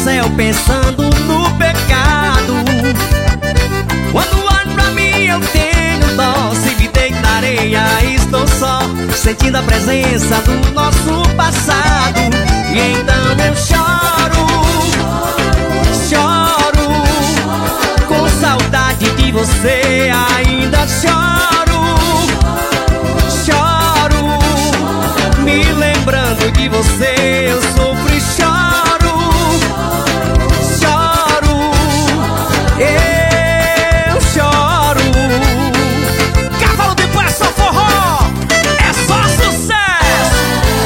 céu pensando no pecado. Quando olho pra mim eu tenho dó. Se me deito na areia estou só, sentindo a presença do nosso passado. E então eu choro, choro, com saudade de você ainda choro, choro, me lembrando de você eu sofro e choro, choro, eu choro. Cavalo de Pau é só forró, é só sucesso.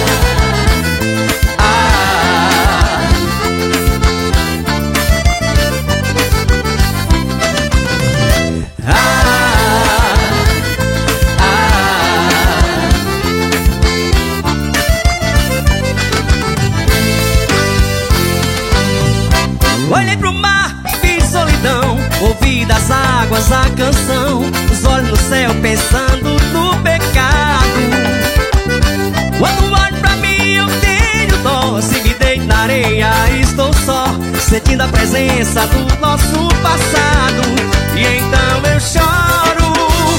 Olhei pro mar, vi solidão, ouvi das águas a canção, os olhos no céu pensando no pecado. Quando olho pra mim eu tenho dó. Se me deito na areia estou só, sentindo a presença do nosso passado. E então eu choro,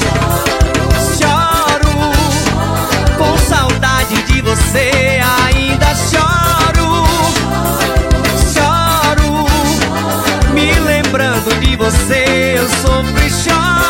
choro, com saudade de você ainda choro, choro, me lembrando de você eu sofro e choro.